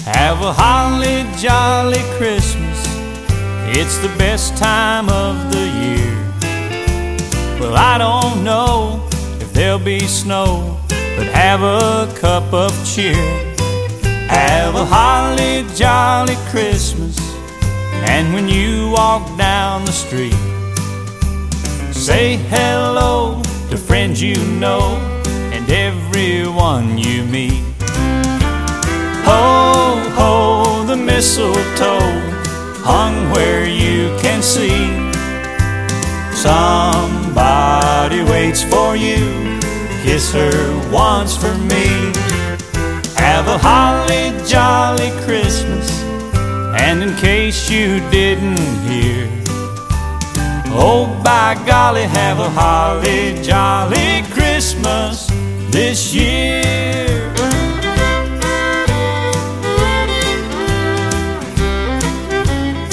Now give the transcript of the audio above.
Have a holly jolly Christmas. It's the best time of the year. Well, I don't know if there'll be snow, but have a cup of cheer. Have a holly jolly Christmas. And when you walk down the street, say hello to friends you know and everyone you meet. Ho, ho, the mistletoe hung where you can see. Somebody waits for you, kiss her once for me. Have a holly jolly Christmas. And in case you didn't hear, oh by golly, have a holly jolly Christmas this year.